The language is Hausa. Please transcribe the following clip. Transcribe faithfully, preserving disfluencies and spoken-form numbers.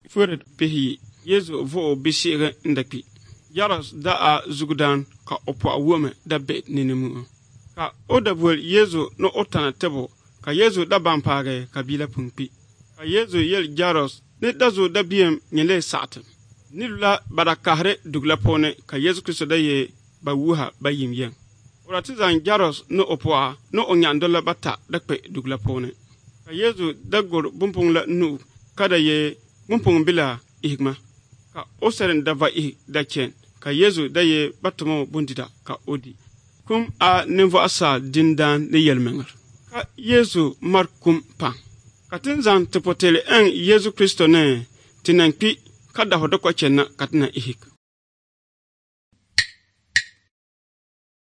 Furet pehi Yesu vo bishire ndakpi. Jaros da a zugdan ka opo awome da be ninemu. Ka odabwel Yesu no otana tebo ka Yesu da bampage kabila pungpi. Ka Yesu yel Jaros ne dazo da biem nyele sat. Nilula badakahre dugla pone ka Yesu Kristo da ye bawuha bayim yen. Oratizan Jaros no opoa no onyandola bata dakpe dugla pone. Ka Yesu da gor bumpung la nu kada ye bumpung bila ihigma. Ka oseren dava ih da chen ka Yesu da ye batomo bundida ka odi. Kum a nevo asa dindan ne yelmenger. Ka Yesu markum pa. Katin zan tepotele en Yesu Kristo ne tinanpi kada hodokwa chena katina ihik.